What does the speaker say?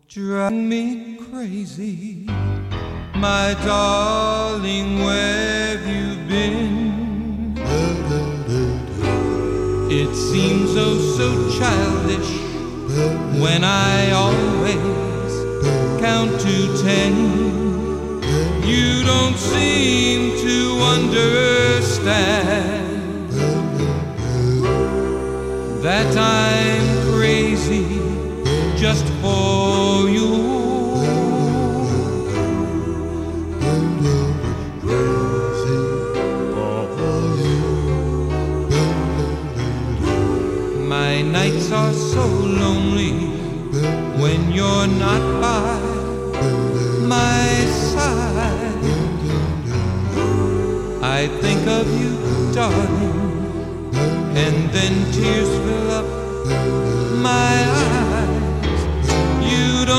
driving me crazy. My darling, where have you been? It seems oh so childish when I always count to 10. You don't seem to understand that I'm crazy just for you. My nights are so lonely when you're not by my side. I think of you, darling, and then tears fill up my eyes.